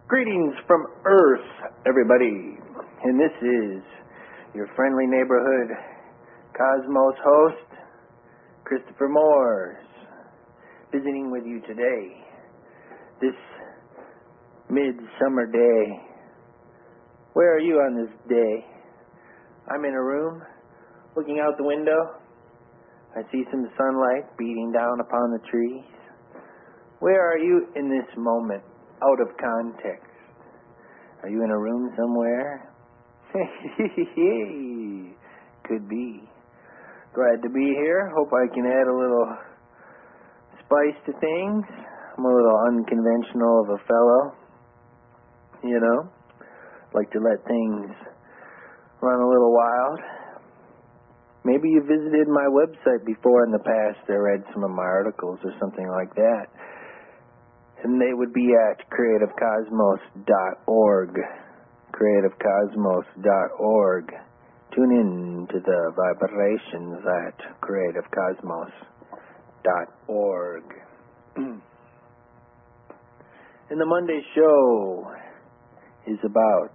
Greetings from Earth, everybody. And this is your friendly neighborhood Cosmos host, Christopher Moores, visiting with you today. This midsummer day. Where are you on this day? I'm in a room, looking out the window. I see some sunlight beating down upon the trees. Where are you in this moment? Out of context. Are you in a room somewhere? Could be. Glad to be here. Hope I can add a little spice to things. I'm a little unconventional of a fellow. You know? Like to let things run a little wild. Maybe you visited my website before in the past or read some of my articles or something like that. And they would be at creativecosmos.org. creativecosmos.org. Tune in to the vibrations at creativecosmos.org. And the Monday show is about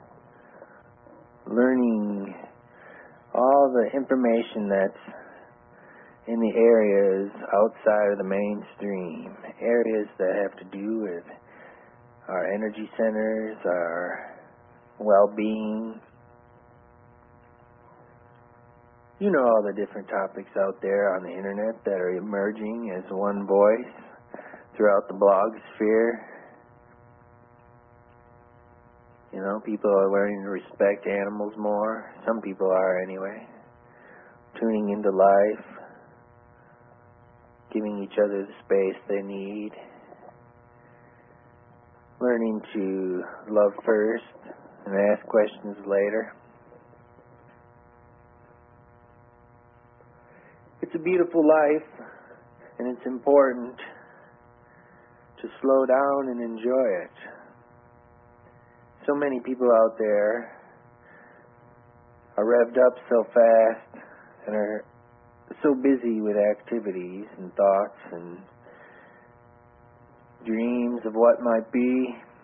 learning all the information that's in the areas outside of the mainstream, areas that have to do with our energy centers, our well-being. You know all the different topics out there on the internet that are emerging as one voice throughout the blog sphere. You know, people are learning to respect animals more. Some people are anyway. Tuning into life. Giving each other the space they need. Learning to love first and ask questions later. It's a beautiful life, and it's important to slow down and enjoy it. So many people out there are revved up so fast and are so busy with activities and thoughts and dreams of what might be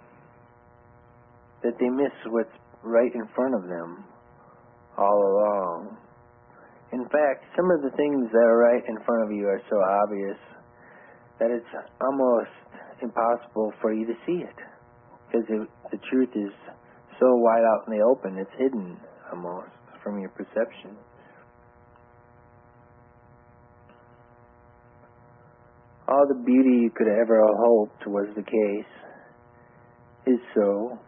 that they miss what's right in front of them all along. In fact, some of the things that are right in front of you are so obvious that it's almost impossible for you to see it, because the truth is so wide out in the open, it's hidden almost from your perception. All the beauty you could ever have hoped was the case is so.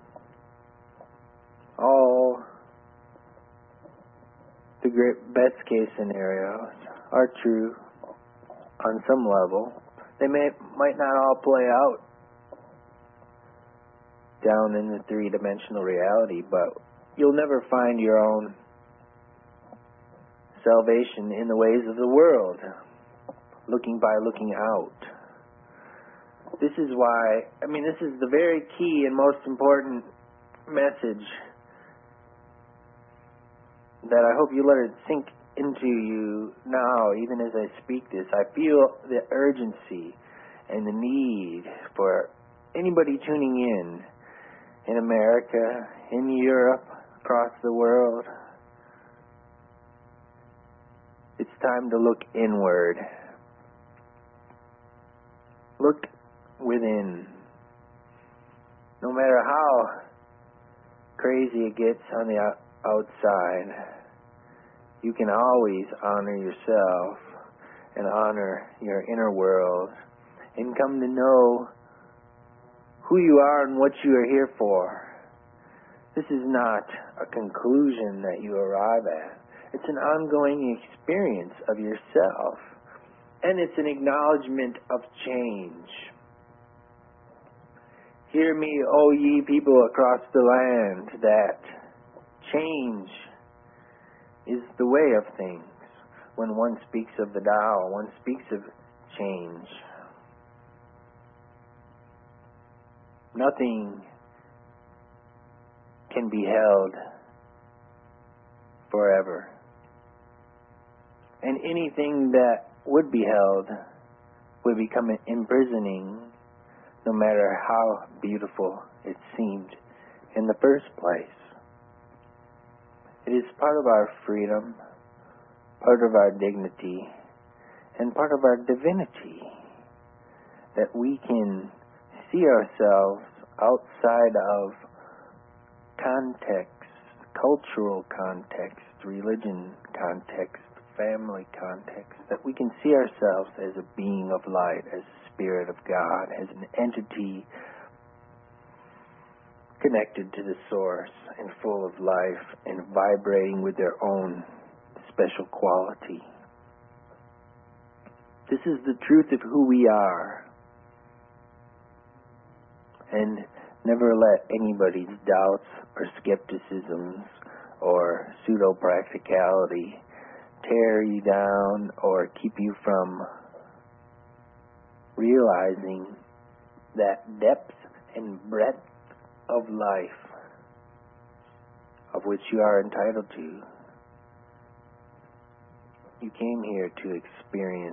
All the great best case scenarios are true on some level. They might not all play out down in the three-dimensional reality, but you'll never find your own salvation in the ways of the world. Looking out. This is why, this is the very key and most important message that I hope you let it sink into you now, even as I speak this. I feel the urgency and the need for anybody tuning in America, in Europe, across the world. It's time to look inward. Look within. No matter how crazy it gets on the outside, you can always honor yourself and honor your inner world and come to know who you are and what you are here for. This is not a conclusion that you arrive at. It's an ongoing experience of yourself. And it's an acknowledgement of change. Hear me, O ye people across the land, that change is the way of things. When one speaks of the Tao, one speaks of change. Nothing can be held forever. And anything that would be held would become imprisoning no matter how beautiful it seemed in the first place. It is part of our freedom, part of our dignity, and part of our divinity that we can see ourselves outside of context, cultural context, religion context, family context, that we can see ourselves as a being of light, as a spirit of God, as an entity connected to the source and full of life and vibrating with their own special quality. This is the truth of who we are. And never let anybody's doubts or skepticisms or pseudo-practicality tear you down or keep you from realizing that depth and breadth of life of which you are entitled to. You came here to experience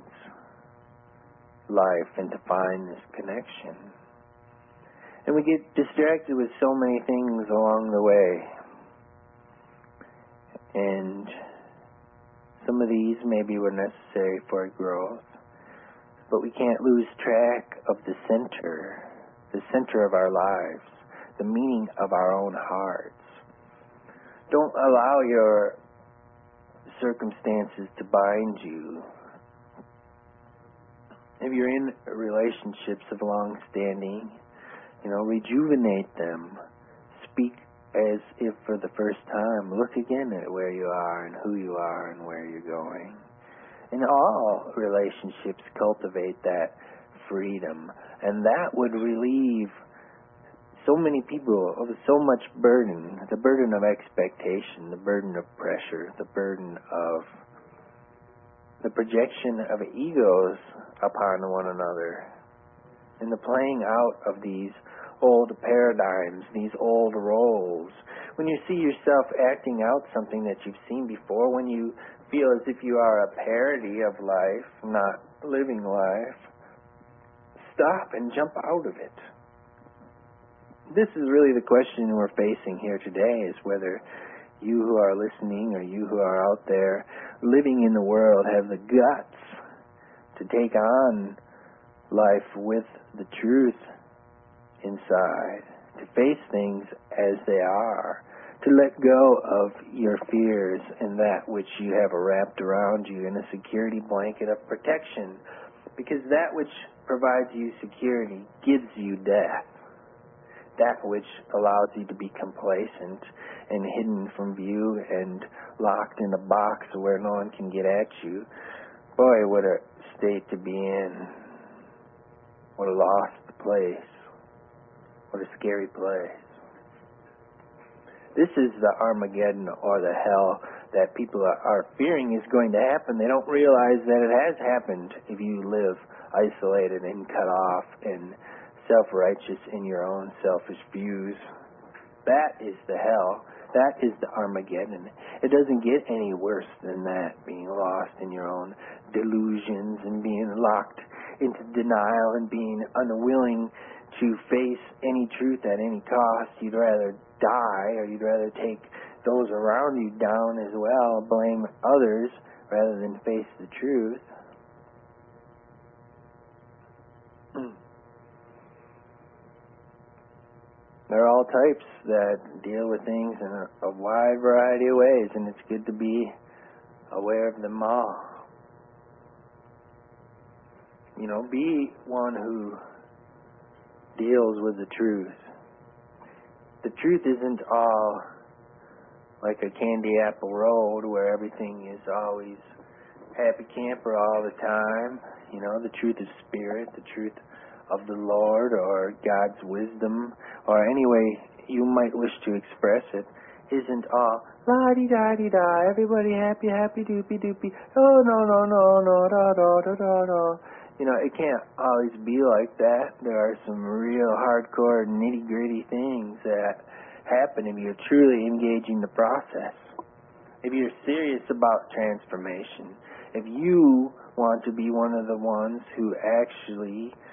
life and to find this connection. And we get distracted with so many things along the way. And some of these maybe were necessary for growth. But we can't lose track of the center of our lives, the meaning of our own hearts. Don't allow your circumstances to bind you. If you're in relationships of long standing, rejuvenate them. Speak as if for the first time. Look again at where you are and who you are and where you're going. In all relationships, cultivate that freedom. And that would relieve so many people of so much burden, the burden of expectation, the burden of pressure, the burden of the projection of egos upon one another, and the playing out of these old paradigms, these old roles. When you see yourself acting out something that you've seen before, when you feel as if you are a parody of life, not living life, stop and jump out of it. This is really the question we're facing here today, is whether you who are listening or you who are out there living in the world have the guts to take on life with the truth inside, to face things as they are, to let go of your fears and that which you have wrapped around you in a security blanket of protection, because that which provides you security gives you death. That which allows you to be complacent and hidden from view and locked in a box where no one can get at you. Boy, what a state to be in. What a lost place. What a scary place. This is the Armageddon or the hell that people are fearing is going to happen. They don't realize that it has happened if you live isolated and cut off and self-righteous in your own selfish views. That is the hell. That is the Armageddon. It doesn't get any worse than that, being lost in your own delusions and being locked into denial and being unwilling to face any truth at any cost. You'd rather die, or you'd rather take those around you down as well, blame others rather than face the truth. There are all types that deal with things in a wide variety of ways, and it's good to be aware of them all. Be one who deals with the truth. The truth isn't all like a candy apple road where everything is always happy camper all the time. The truth is spirit, the truth of the Lord or God's wisdom, or any way you might wish to express it, isn't all la-di-da-di-da, everybody happy, happy-doopy-doopy, oh, no, da-da-da-da-da. It can't always be like that. There are some real hardcore, nitty-gritty things that happen if you're truly engaging the process. If you're serious about transformation, if you want to be one of the ones who actually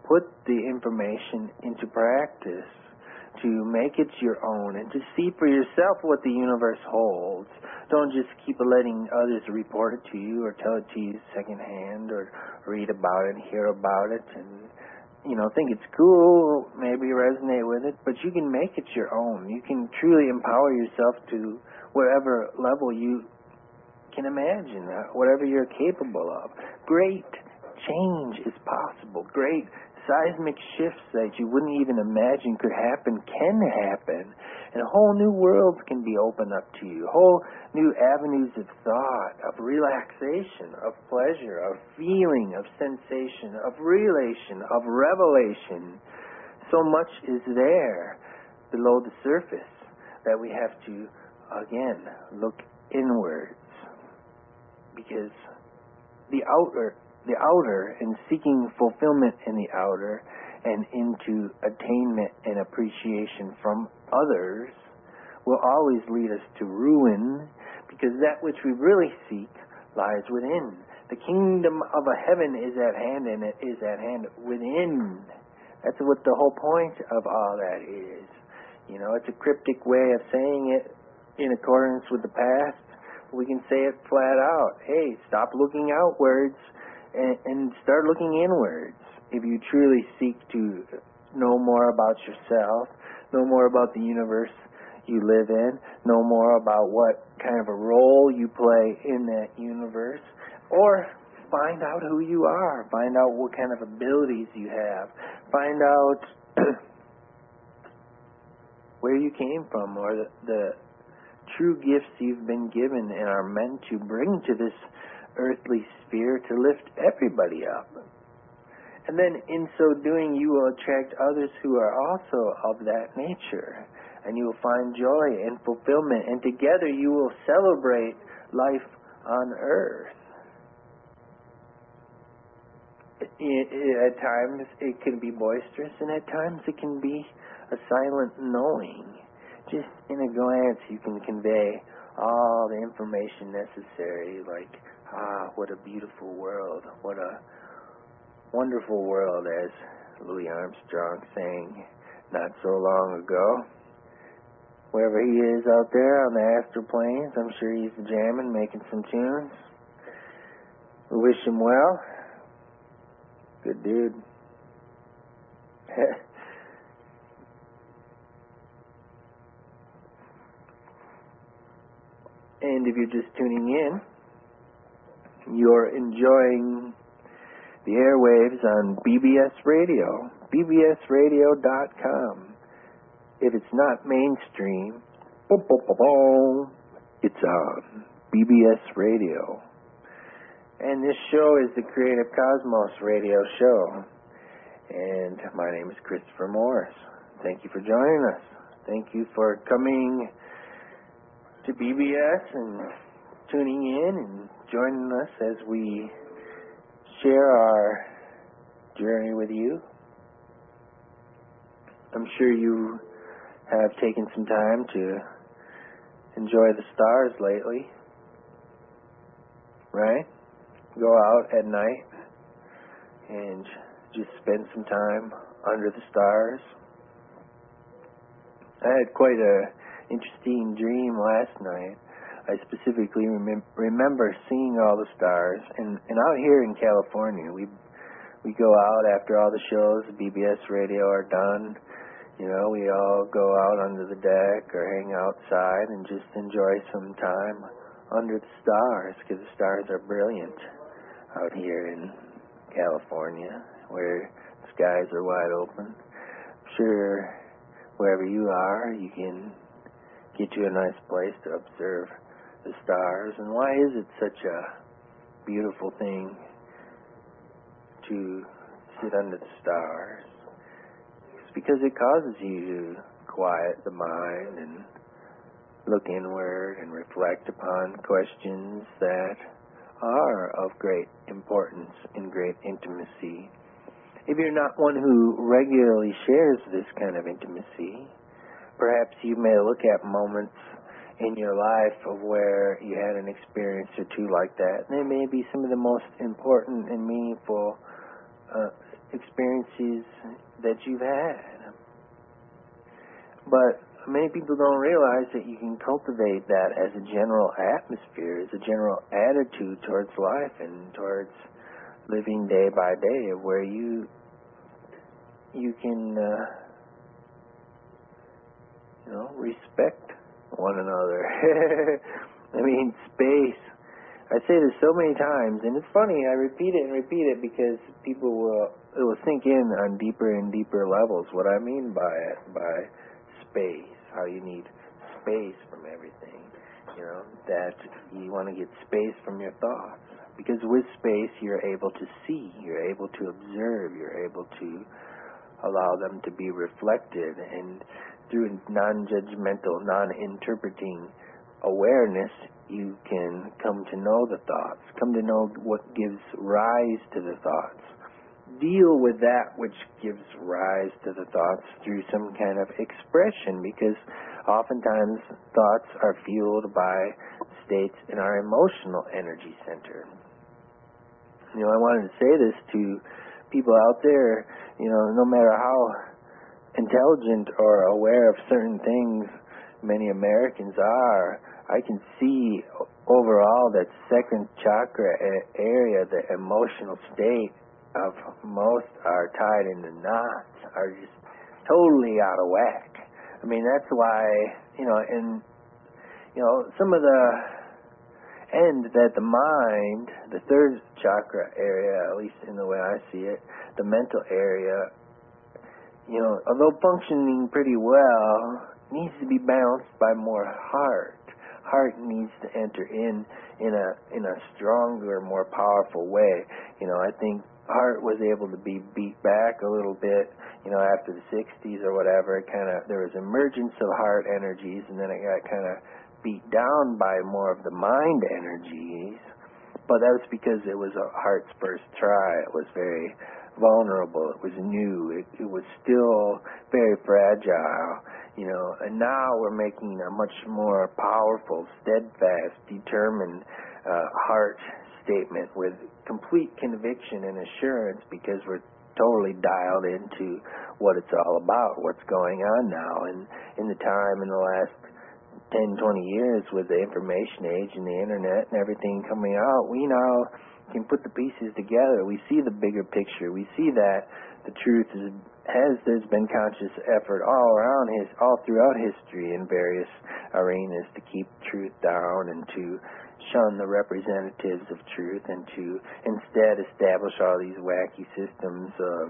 put the information into practice, to make it your own, and to see for yourself what the universe holds. Don't just keep letting others report it to you or tell it to you secondhand or read about it, hear about it, and think it's cool, maybe resonate with it, but you can make it your own. You can truly empower yourself to whatever level you can imagine, whatever you're capable of. Great change is possible. Great seismic shifts that you wouldn't even imagine could happen can happen. And whole new worlds can be opened up to you. Whole new avenues of thought, of relaxation, of pleasure, of feeling, of sensation, of relation, of revelation. So much is there below the surface that we have to, again, look inwards. Because the outer and seeking fulfillment in the outer and into attainment and appreciation from others will always lead us to ruin, because that which we really seek lies within. The kingdom of a heaven is at hand, and it is at hand within. That's what the whole point of all that is. It's a cryptic way of saying it in accordance with the past. We can say it flat out. Hey, stop looking outwards and start looking inwards. If you truly seek to know more about yourself, know more about the universe you live in, know more about what kind of a role you play in that universe, or find out who you are, find out what kind of abilities you have, find out where you came from, or the true gifts you've been given and are meant to bring to this earthly sphere to lift everybody up. And then in so doing, you will attract others who are also of that nature, and you will find joy and fulfillment, and together you will celebrate life on earth. At times it can be boisterous, and at times it can be a silent knowing. Just in a glance you can convey all the information necessary, like, what a beautiful world, what a wonderful world, as Louis Armstrong sang not so long ago. Wherever he is out there on the astral planes, I'm sure he's jamming, making some tunes. We wish him well. Good dude. And if you're just tuning in, you're enjoying the airwaves on BBS Radio, bbsradio.com. If it's not mainstream, it's on BBS Radio. And this show is the Creative Cosmos Radio Show. And my name is Christopher Morris. Thank you for joining us. Thank you for coming to BBS and tuning in and joining us as we share our journey with you. I'm sure you have taken some time to enjoy the stars lately, right? Go out at night and just spend some time under the stars. I had quite an interesting dream last night. I specifically remember seeing all the stars, and out here in California, we go out after all the shows, BBS Radio are done. We all go out under the deck or hang outside and just enjoy some time under the stars, because the stars are brilliant out here in California, where the skies are wide open. I'm sure wherever you are, you can get you a nice place to observe the stars. And why is it such a beautiful thing to sit under the stars? It's because it causes you to quiet the mind and look inward and reflect upon questions that are of great importance and great intimacy. If you're not one who regularly shares this kind of intimacy, perhaps you may look at moments in your life of where you had an experience or two like that. And they may be some of the most important and meaningful experiences that you've had. But many people don't realize that you can cultivate that as a general atmosphere, as a general attitude towards life and towards living day by day, where you can respect one another. I mean, space. I say this so many times, and it's funny, I repeat it because it will sink in on deeper and deeper levels what I mean by space, how you need space from everything, that you want to get space from your thoughts. Because with space, you're able to see, you're able to observe, you're able to allow them to be reflected, and through non-judgmental, non-interpreting awareness, you can come to know the thoughts, come to know what gives rise to the thoughts. Deal with that which gives rise to the thoughts through some kind of expression, because oftentimes thoughts are fueled by states in our emotional energy center. I wanted to say this to people out there, no matter how intelligent or aware of certain things many Americans are, I can see overall that second chakra area, the emotional state of most are tied into knots, are just totally out of whack. I mean, that's why, some of the end that the mind, the third chakra area, at least in the way I see it, the mental area, although functioning pretty well, needs to be balanced by more heart. Heart needs to enter in a stronger, more powerful way. I think heart was able to be beat back a little bit, after the 60s or whatever. There was emergence of heart energies, and then it got kind of beat down by more of the mind energies. But that was because it was a heart's first try. It was very vulnerable. It was new. It was still very fragile, and now we're making a much more powerful, steadfast, determined heart statement with complete conviction and assurance, because we're totally dialed into what it's all about, what's going on now. And in the last 10, 20 years with the information age and the internet and everything coming out, we now can put the pieces together. We see the bigger picture. We see that the truth there's been conscious effort all throughout history in various arenas to keep truth down and to shun the representatives of truth, and to instead establish all these wacky systems of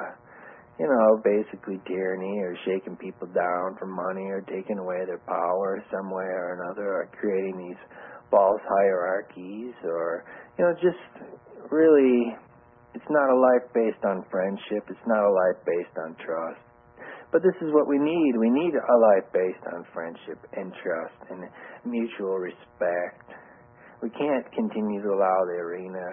basically tyranny, or shaking people down for money, or taking away their power some way or another, or creating these false hierarchies, or just really, it's not a life based on friendship, it's not a life based on trust. But this is what we need. We need a life based on friendship and trust and mutual respect. We can't continue to allow the arena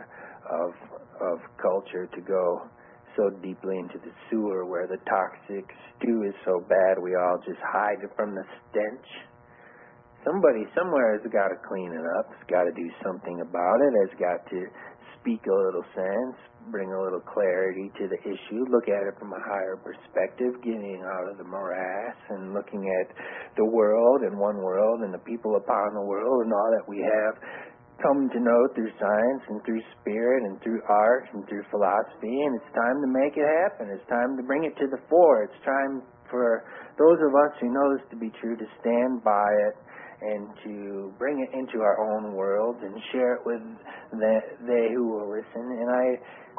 of culture to go so deeply into the sewer, where the toxic stew is so bad we all just hide from the stench. Somebody somewhere has got to clean it up, has got to do something about it, has got to speak a little sense, bring a little clarity to the issue, look at it from a higher perspective, getting out of the morass and looking at the world and one world and the people upon the world and all that we have come to know through science and through spirit and through art and through philosophy. And it's time to make it happen. It's time to bring it to the fore. It's time for those of us who know this to be true to stand by it and to bring it into our own world and share it with they who will listen. And I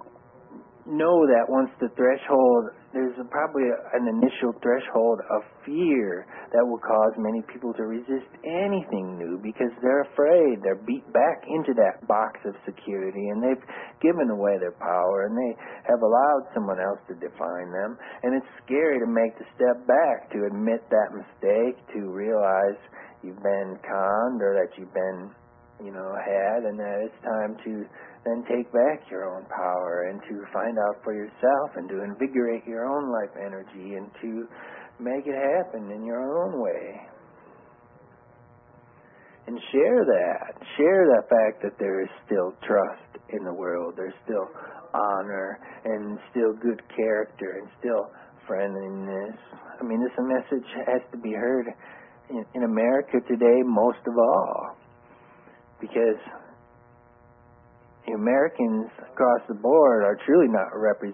know that once the threshold, there's probably an initial threshold of fear that will cause many people to resist anything new, because they're afraid. They're beat back into that box of security, and they've given away their power, and they have allowed someone else to define them. And it's scary to make the step back, to admit that mistake, to realize you've been conned, or that you've been had, and that it's time to then take back your own power and to find out for yourself and to invigorate your own life energy and to make it happen in your own way. and share that. Share the fact that there is still trust in the world. There's still honor and still good character and still friendliness. I mean, this message has to be heard in America today most of all, because the Americans across the board are truly not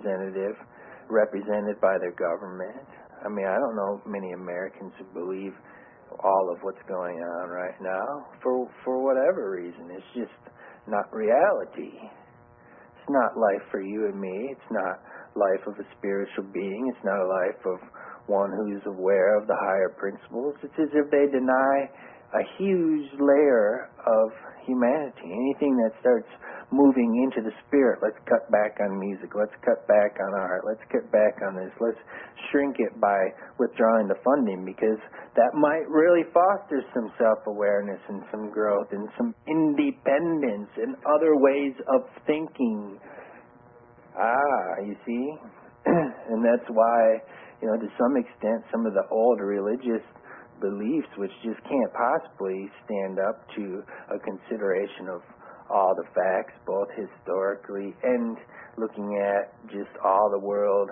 represented by their government. I mean, I don't know many Americans who believe all of what's going on right now for whatever reason. It's just not reality. It's not life for you and me. It's not life of a spiritual being. It's not a life of one who's aware of the higher principles. It's as if they deny a huge layer of humanity. Anything that starts moving into the spirit, let's cut back on music, let's cut back on art, let's cut back on this, let's shrink it by withdrawing the funding, because that might really foster some self-awareness and some growth and some independence and other ways of thinking. You see? And that's why, to some extent, some of the old religious beliefs, which just can't possibly stand up to a consideration of all the facts, both historically and looking at just all the world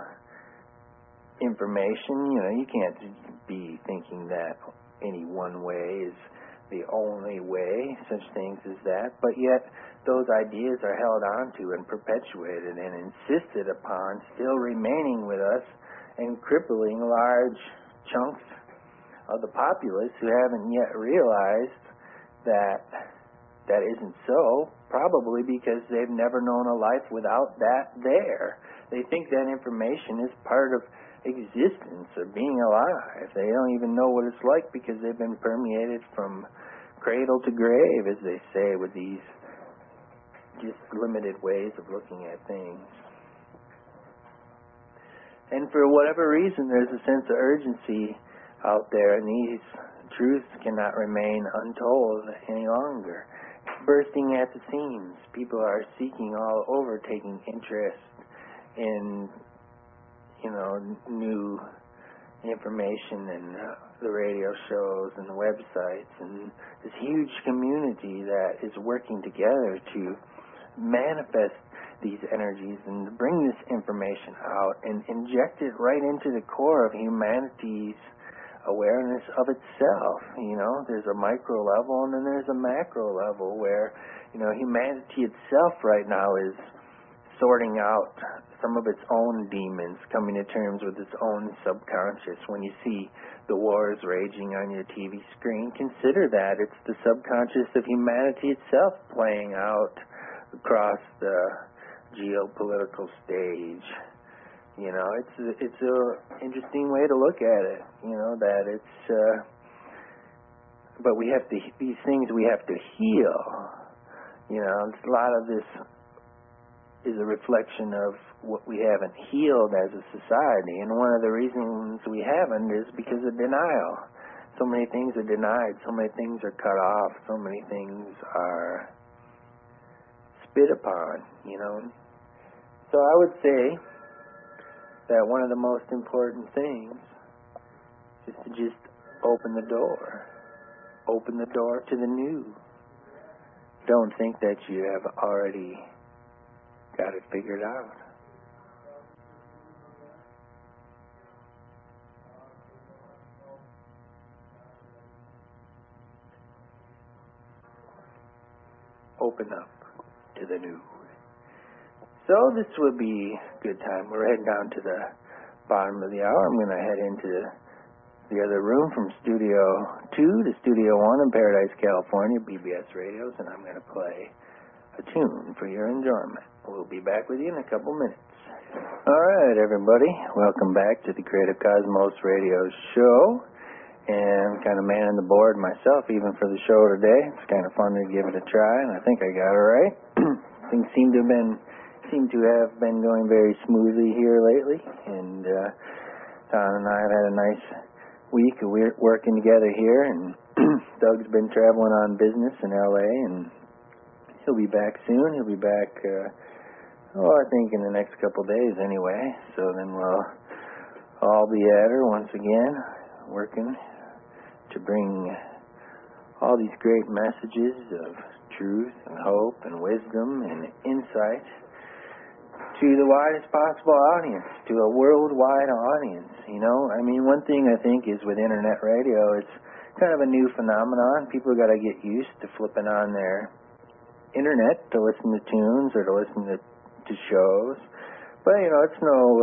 information. You can't be thinking that any one way is the only way, such things as that. But yet, those ideas are held onto and perpetuated and insisted upon, still remaining with us and crippling large chunks of the populace who haven't yet realized that that isn't so, probably because they've never known a life without that there. They think that information is part of existence or being alive. They don't even know what it's like because they've been permeated from cradle to grave, as they say, with these just limited ways of looking at things. And for whatever reason, there's a sense of urgency out there, and these truths cannot remain untold any longer. Bursting at the seams. People are seeking all over, taking interest in, new information and the radio shows and the websites and this huge community that is working together to manifest these energies and to bring this information out and inject it right into the core of humanity's awareness of itself. There's a micro level and then there's a macro level where, humanity itself right now is sorting out some of its own demons, coming to terms with its own subconscious. When you see the wars raging on your TV screen, consider that it's the subconscious of humanity itself playing out across the geopolitical stage. It's a interesting way to look at it. That it's, but we have to, these things we have to heal. A lot of this is a reflection of what we haven't healed as a society, and one of the reasons we haven't is because of denial. So many things are denied, so many things are cut off, so many things are spit upon. So I would say that one of the most important things is to just open the door. Open the door to the new. Don't think that you have already got it figured out. Open up to the new. So this would be a good time. We're heading down to the bottom of the hour. I'm going to head into the other room from Studio 2 to Studio 1 in Paradise, California, BBS Radios, and I'm going to play a tune for your enjoyment. We'll be back with you in a couple minutes. All right, everybody. Welcome back to the Creative Cosmos Radio Show. And I'm kind of manning the board myself, even for the show today. It's kind of fun to give it a try, and I think I got it right. Things seem to have been going very smoothly here lately, and Don and I have had a nice week of working together here, and Doug's been traveling on business in LA, and he'll be back soon. He'll be back, I think in the next couple days anyway, so then we'll all be at her once again, working to bring all these great messages of truth and hope and wisdom and insight to the widest possible audience, to a worldwide audience. I mean, one thing I think is with internet radio, it's kind of a new phenomenon. People got to get used to flipping on their internet to listen to tunes or to listen to shows. But, it's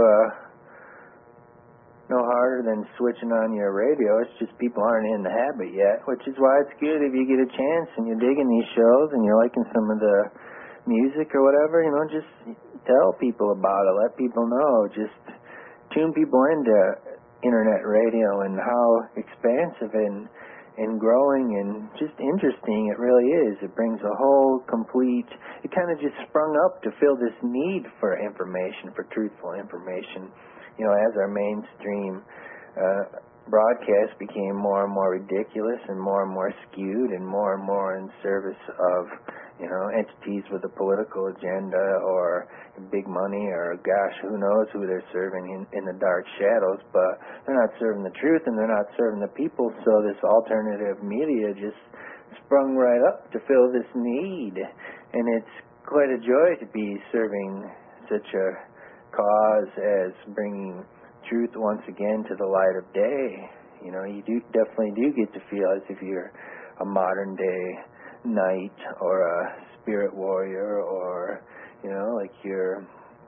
no harder than switching on your radio. It's just people aren't in the habit yet, which is why it's good if you get a chance and you're digging these shows and you're liking some of the music or whatever, just tell people about it. Let people know. Just tune people into internet radio and how expansive and growing and just interesting it really is. It brings a whole complete, it kind of just sprung up to fill this need for information, for truthful information. As our mainstream broadcast became more and more ridiculous and more skewed and more in service of, entities with a political agenda or big money or, gosh, who knows who they're serving in the dark shadows, but they're not serving the truth and they're not serving the people, so this alternative media just sprung right up to fill this need, and it's quite a joy to be serving such a cause as bringing truth once again to the light of day. You definitely do get to feel as if you're a modern day knight or a spirit warrior or, like you're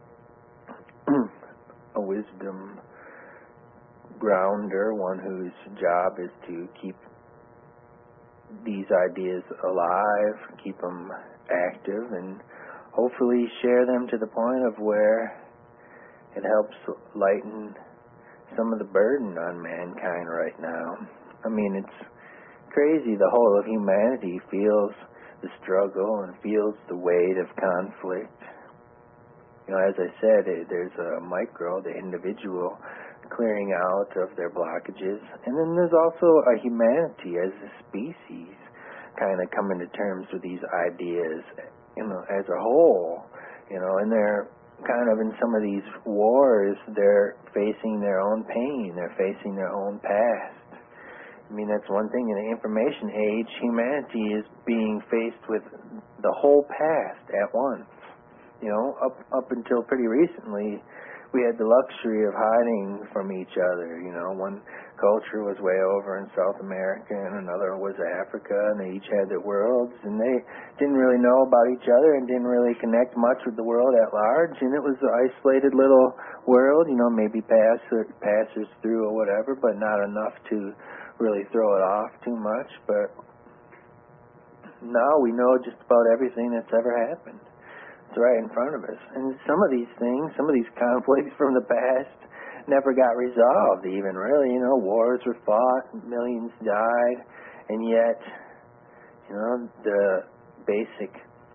a wisdom grounder, one whose job is to keep these ideas alive, keep them active, and hopefully share them to the point of where it helps lighten some of the burden on mankind right now. I mean, it's crazy. The whole of humanity feels the struggle and feels the weight of conflict. As I said, there's a micro, the individual, clearing out of their blockages. And then there's also a humanity as a species kind of coming to terms with these ideas, as a whole, and they're kind of in some of these wars, they're facing their own pain, they're facing their own past. I mean, that's one thing. In the information age, humanity is being faced with the whole past at once. Up until pretty recently, we had the luxury of hiding from each other. One culture was way over in South America and another was Africa, and they each had their worlds, and they didn't really know about each other and didn't really connect much with the world at large, and it was an isolated little world, maybe passes through or whatever, but not enough to really throw it off too much. But now we know just about everything that's ever happened. It's right in front of us. And some of these things, some of these conflicts from the past never got resolved even, really. Wars were fought, millions died, and yet, the basic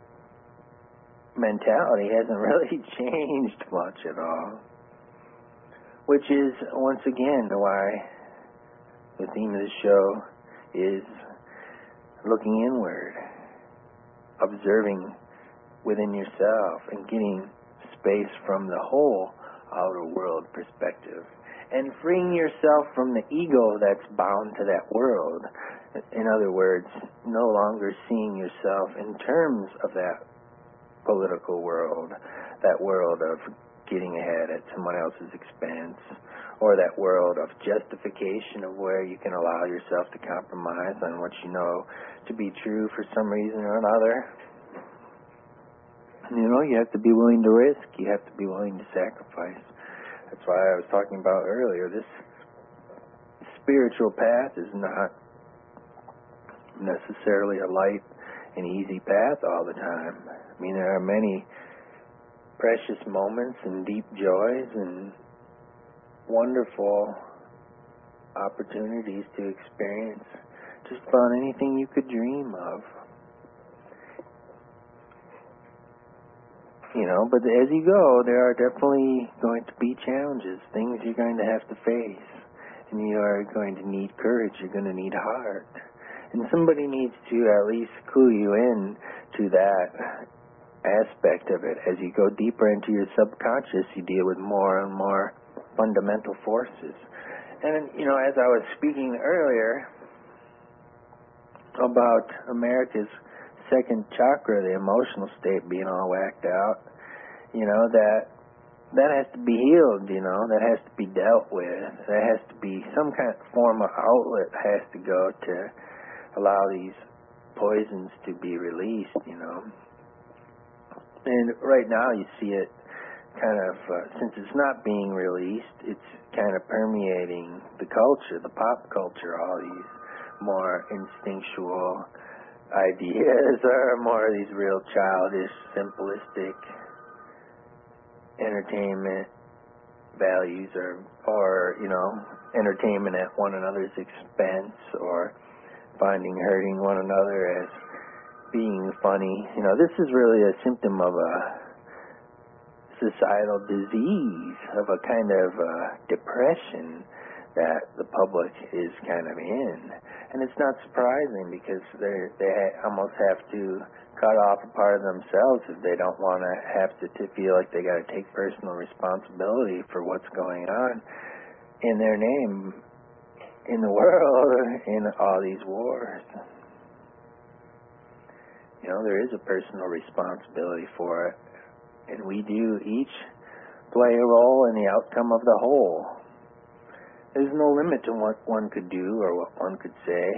mentality hasn't really changed much at all. Which is, once again, why the theme of the show is looking inward, observing within yourself and getting space from the whole outer world perspective and freeing yourself from the ego that's bound to that world. In other words, no longer seeing yourself in terms of that political world, that world of getting ahead at someone else's expense, or that world of justification of where you can allow yourself to compromise on what you know to be true for some reason or another. You have to be willing to risk. You have to be willing to sacrifice. That's why I was talking about earlier. This spiritual path is not necessarily a light and easy path all the time. I mean, there are many precious moments and deep joys and wonderful opportunities to experience just about anything you could dream of. But as you go, there are definitely going to be challenges, things you're going to have to face. And you are going to need courage, you're going to need heart. And somebody needs to at least clue you in to that aspect of it. As you go deeper into your subconscious, you deal with more and more fundamental forces. And, as I was speaking earlier, about America's second chakra, the emotional state being all whacked out, that has to be healed, that has to be dealt with. There has to be some kind of form of outlet has to go to allow these poisons to be released, And right now you see it kind of, since it's not being released, it's kind of permeating the culture, the pop culture, all these more instinctual ideas or more of these real childish, simplistic entertainment values or entertainment at one another's expense or hurting one another as being funny. This is really a symptom of a societal disease, of a kind of depression that the public is kind of in. And it's not surprising because they almost have to cut off a part of themselves if they don't want to have to feel like they got to take personal responsibility for what's going on in their name in the world in all these wars. There is a personal responsibility for it, and we do each play a role in the outcome of the whole. There's no limit to what one could do or what one could say.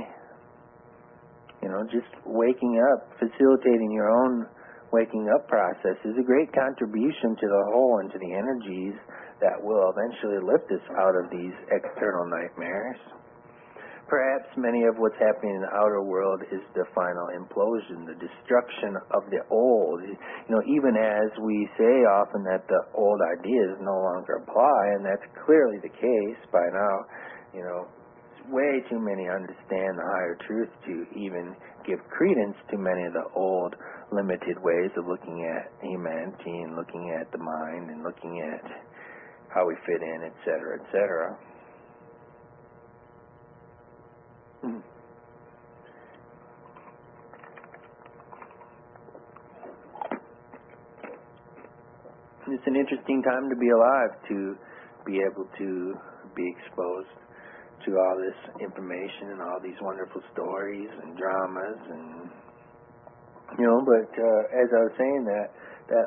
Just waking up, facilitating your own waking up process is a great contribution to the whole and to the energies that will eventually lift us out of these external nightmares. Perhaps many of what's happening in the outer world is the final implosion, the destruction of the old. Even as we say often that the old ideas no longer apply, and that's clearly the case by now, way too many understand the higher truth to even give credence to many of the old limited ways of looking at humanity and looking at the mind and looking at how we fit in, etc., etc. It's an interesting time to be alive, to be able to be exposed to all this information and all these wonderful stories and dramas and but as I was saying, that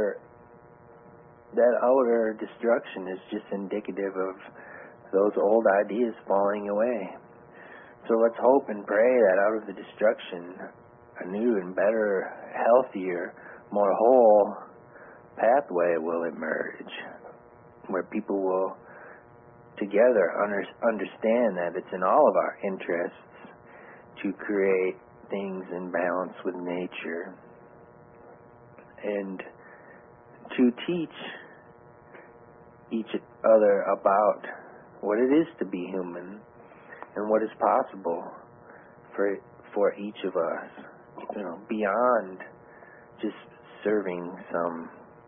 outer destruction is just indicative of those old ideas falling away. So let's hope and pray that out of the destruction a new and better, healthier, more whole pathway will emerge, where people will together understand that it's in all of our interests to create things in balance with nature and to teach each other about what it is to be human and what is possible for each of us, beyond just serving some,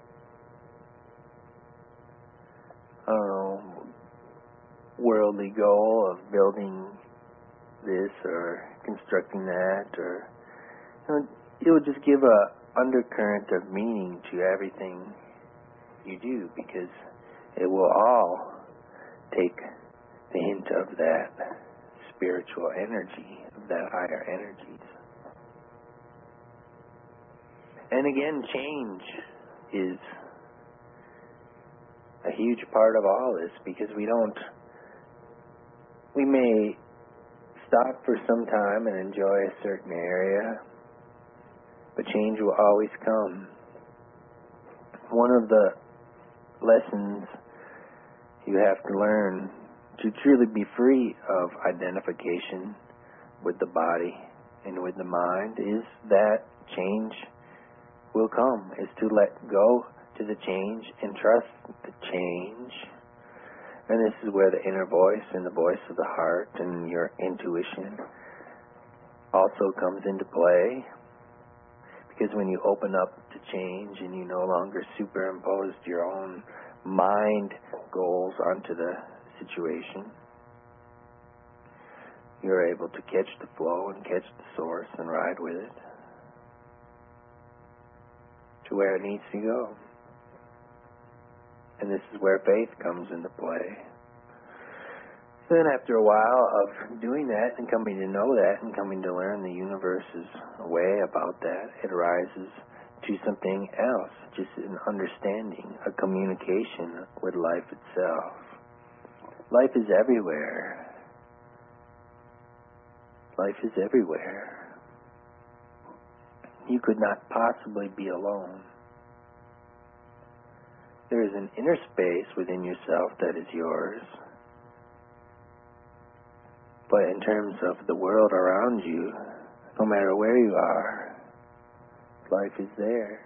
worldly goal of building this or constructing that, or it will just give a undercurrent of meaning to everything you do, because it will all take the hint of that spiritual energy, of that higher energies. And again, change is a huge part of all this, because we may stop for some time and enjoy a certain area, but change will always come. One of the lessons you have to learn to truly be free of identification with the body and with the mind is that change will come, is to let go to the change and trust the change. And this is where the inner voice and the voice of the heart and your intuition also comes into play. Because when you open up to change and you no longer superimpose your own mind goals onto the situation, you're able to catch the flow and catch the source and ride with it to where it needs to go. And this is where faith comes into play. Then after a while of doing that and coming to know that and coming to learn the universe's way about that, it arises to something else, just an understanding, a communication with life itself. Life is everywhere. Life is everywhere. You could not possibly be alone. There is an inner space within yourself that is yours. But in terms of the world around you, no matter where you are, life is there.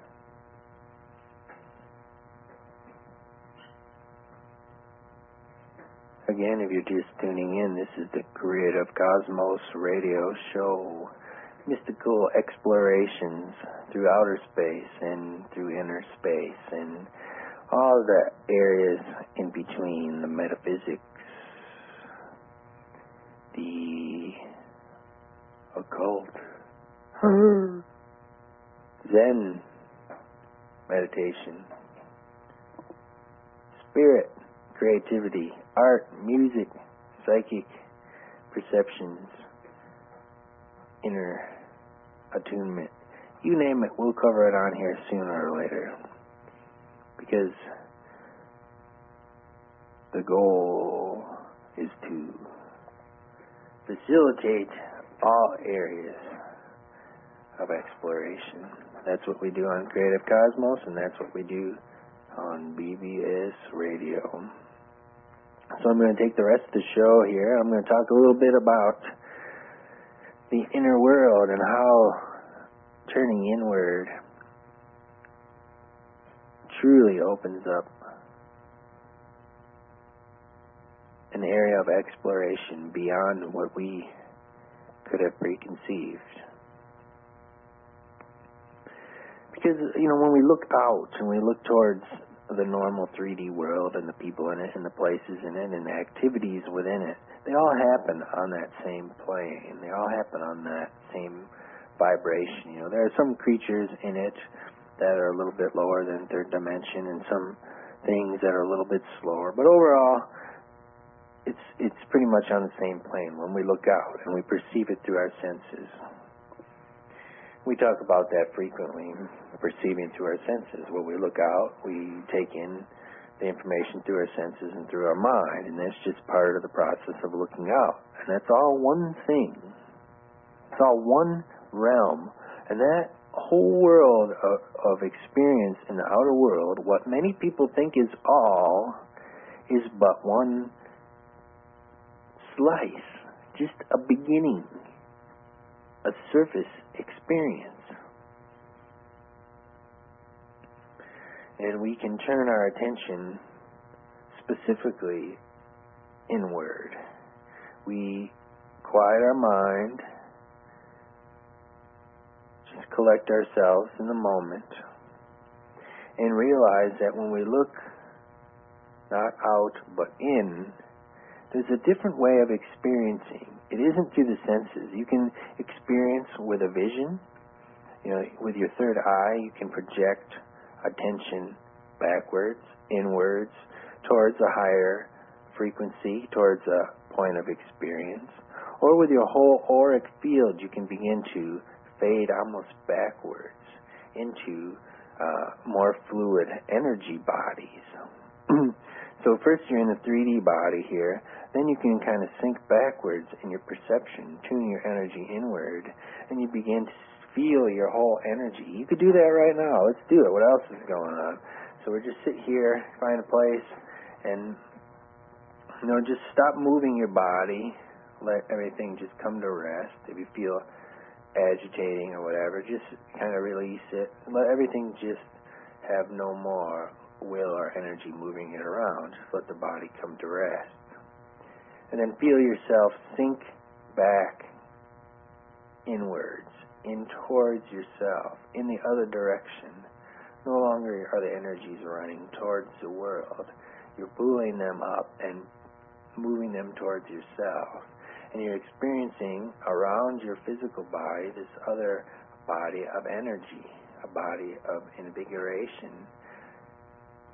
Again, if you're just tuning in, this is the Creative Cosmos radio show. Mystical explorations through outer space and through inner space and all the areas in between, the metaphysics, the occult, Zen meditation, spirit, creativity, art, music, psychic perceptions, inner attunement. You name it, we'll cover it on here sooner or later. Because the goal is to facilitate all areas of exploration. That's what we do on Creative Cosmos, and that's what we do on BBS Radio. So I'm going to take the rest of the show here. I'm going to talk a little bit about the inner world and how turning inward truly opens up an area of exploration beyond what we could have preconceived. Because, when we look out and we look towards the normal 3D world and the people in it and the places in it and the activities within it, they all happen on that same plane. They all happen on that same vibration. There are some creatures in it that are a little bit lower than third dimension and some things that are a little bit slower. But overall, it's pretty much on the same plane when we look out and we perceive it through our senses. We talk about that frequently, perceiving through our senses. When we look out, we take in the information through our senses and through our mind, and that's just part of the process of looking out. And that's all one thing. It's all one realm. And that whole world of experience in the outer world, what many people think is all, is but one slice, just a beginning, a surface experience. And we can turn our attention specifically inward. We quiet our mind, just collect ourselves in the moment, and realize that when we look not out but in, there's a different way of experiencing. It isn't through the senses. You can experience with a vision. With your third eye, you can project attention backwards, inwards, towards a higher frequency, towards a point of experience. Or with your whole auric field, you can begin to fade almost backwards into more fluid energy bodies. So first you're in the 3D body here, then you can kind of sink backwards in your perception, tune your energy inward, and you begin to feel your whole energy. You could do that right now. Let's do it. What else is going on? So we'll just sit here, find a place, and just stop moving your body. Let everything just come to rest. If you feel agitating or whatever, just kind of release it. Let everything just have no more will or energy moving it around. Just let the body come to rest. And then feel yourself sink back inwards, in towards yourself, in the other direction. No longer are the energies running towards the world. You're pulling them up and moving them towards yourself. And you're experiencing around your physical body this other body of energy, a body of invigoration,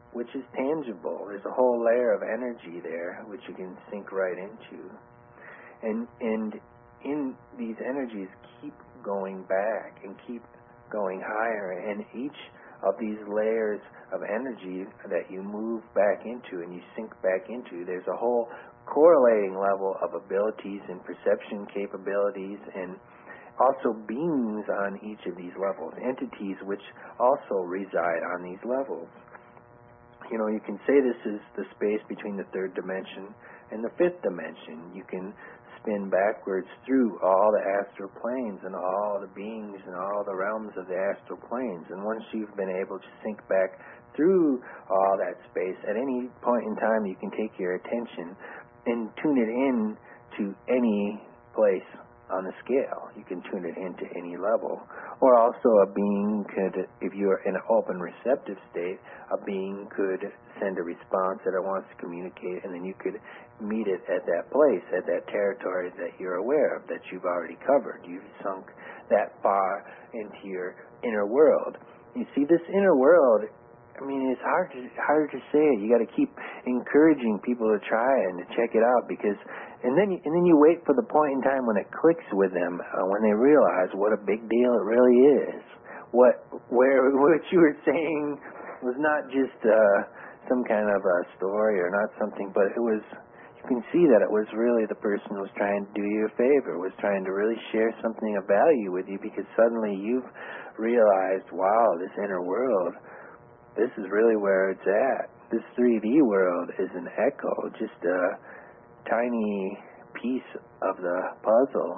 which is tangible. There's a whole layer of energy there which you can sink right into. And in these energies keep going back and keep going higher, and each of these layers of energy that you move back into and you sink back into, there's a whole correlating level of abilities and perception capabilities, and also beings on each of these levels, entities which also reside on these levels. You know, you can say this is the space between the third dimension and the fifth dimension. You can spin backwards through all the astral planes and all the beings and all the realms of the astral planes. And once you've been able to sink back through all that space, at any point in time you can take your attention and tune it in to any place on the scale. You can tune it into any level. Or also a being could, if you're in an open receptive state, a being could send a response that it wants to communicate, and then you could meet it at that place, at that territory that you're aware of, that you've already covered. You've sunk that far into your inner world. You see, this inner world, I mean, it's hard to say it. You got to keep encouraging people to try and to check it out, because and then you wait for the point in time when it clicks with them, when they realize what a big deal it really is. What you were saying was not just some kind of a story or not something, but it was. You can see that it was really the person who was trying to do you a favor, was trying to really share something of value with you, because suddenly you've realized, wow, this inner world, this is really where it's at. This 3D world is an echo, just a tiny piece of the puzzle.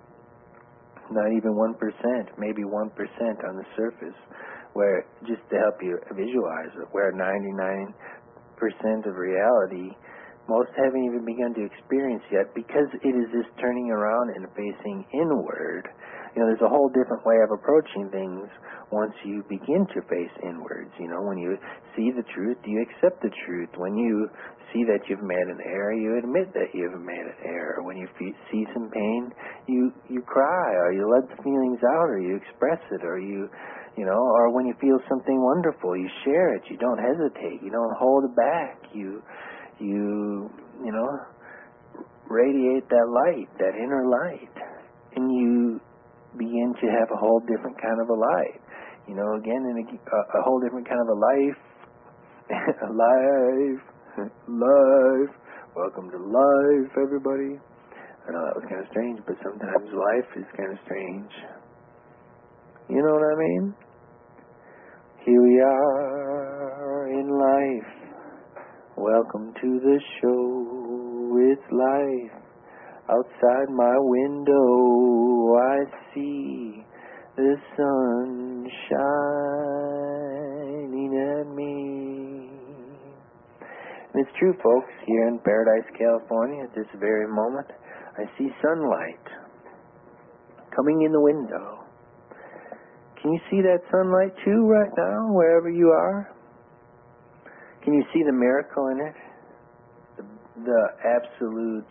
Not even 1%, maybe 1% on the surface, where, just to help you visualize it, where 99% of reality, most haven't even begun to experience yet, because it is this turning around and facing inward. You know, there's a whole different way of approaching things once you begin to face inwards. You know, when you see the truth, you accept the truth. When you see that you've made an error, you admit that you've made an error. When you see some pain, you cry, or you let the feelings out, or you express it, or you know, or when you feel something wonderful, you share it. You don't hesitate. You don't hold it back. You know, radiate that light, that inner light, and you begin to have a whole different kind of a light. You know, again, in a whole different kind of a life. Life. Welcome to life, everybody. I know that was kind of strange, but sometimes life is kind of strange. You know what I mean? Here we are in life. Welcome to the show. It's life. Outside my window, I see the sun shining at me. And it's true, folks. Here in Paradise, California, at this very moment, I see sunlight coming in the window. Can you see that sunlight too right now, wherever you are? Can you see the miracle in it? The absolute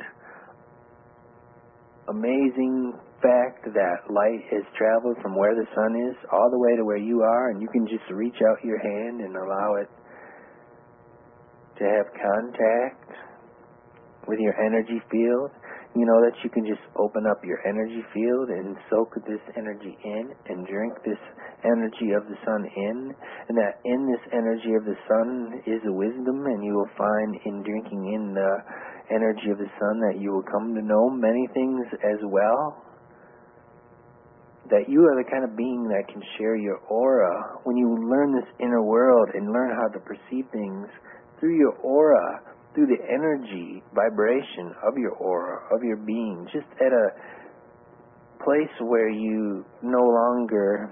amazing fact that light has traveled from where the sun is all the way to where you are, and you can just reach out your hand and allow it to have contact with your energy field. You know that you can just open up your energy field and soak this energy in and drink this energy of the sun in, and that in this energy of the sun is a wisdom, and you will find in drinking in the energy of the sun that you will come to know many things as well. That you are the kind of being that can share your aura. When you learn this inner world and learn how to perceive things through your aura, through the energy, vibration of your aura, of your being, just at a place where you no longer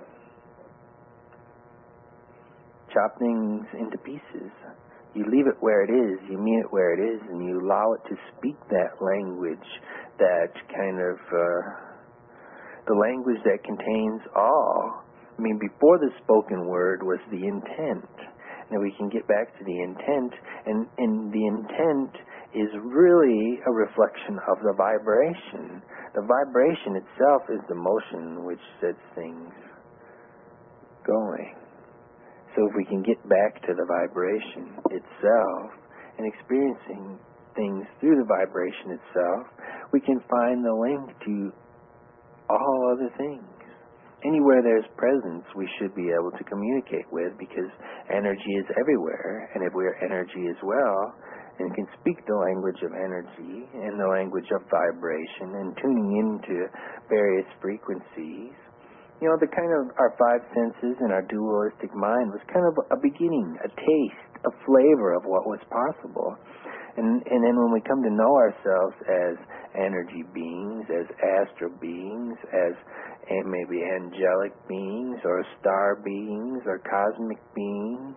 chop things into pieces. You leave it where it is, you mean it where it is, and you allow it to speak that language, that kind of, the language that contains all. I mean, before the spoken word was the intent. Now we can get back to the intent, and the intent is really a reflection of the vibration. The vibration itself is the motion which sets things going. So if we can get back to the vibration itself and experiencing things through the vibration itself, we can find the link to all other things. Anywhere there's presence, we should be able to communicate with, because energy is everywhere, and if we're energy as well, and can speak the language of energy and the language of vibration and tuning into various frequencies, the kind of our five senses and our dualistic mind was kind of a beginning, a taste, a flavor of what was possible. And then when we come to know ourselves as energy beings, as astral beings, as maybe angelic beings, or star beings, or cosmic beings,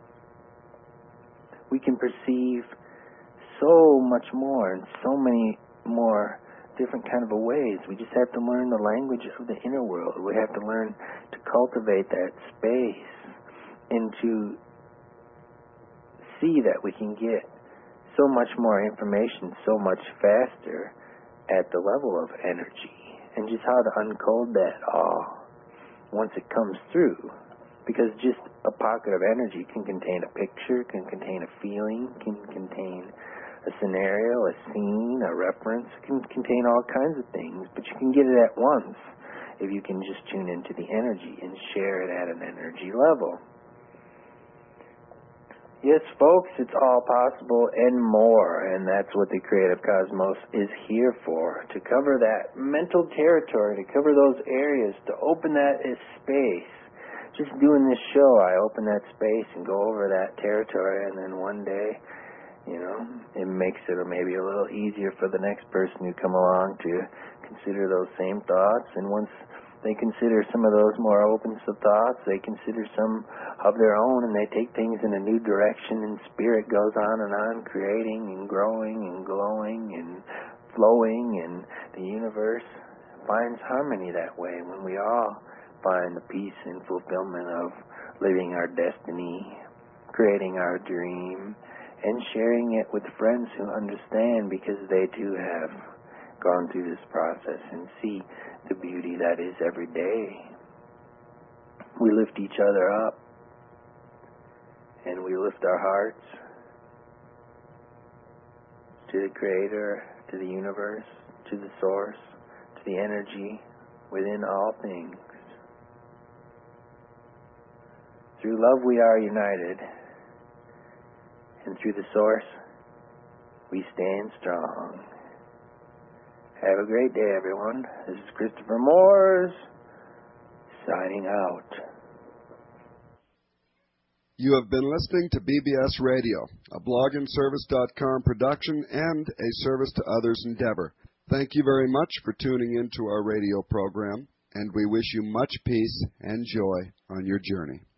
we can perceive so much more in so many more different kind of ways. We just have to learn the language of the inner world. We have to learn to cultivate that space and to see that we can get so much more information so much faster at the level of energy, and just how to uncode that all once it comes through. Because just a pocket of energy can contain a picture, can contain a feeling, can contain a scenario, a scene, a reference, can contain all kinds of things, but you can get it at once if you can just tune into the energy and share it at an energy level. Yes, folks, it's all possible and more, and that's what the Creative Cosmos is here for, to cover that mental territory, to cover those areas, to open that space. Just doing this show, I open that space and go over that territory, and then one day, it makes it maybe a little easier for the next person who come along to consider those same thoughts, and once they consider some of those more open thoughts, they consider some of their own, and they take things in a new direction, and spirit goes on, creating and growing and glowing and flowing, and the universe finds harmony that way when we all find the peace and fulfillment of living our destiny, creating our dream, and sharing it with friends who understand, because they too have gone through this process and see the beauty that is every day. We lift each other up, and we lift our hearts to the Creator, to the universe, to the Source, to the energy within all things. Through love we are united, and through the Source we stand strong. Have a great day, everyone. This is Christopher Moores, signing out. You have been listening to BBS Radio, a blogandservice.com production and a service to others endeavor. Thank you very much for tuning in to our radio program, and we wish you much peace and joy on your journey.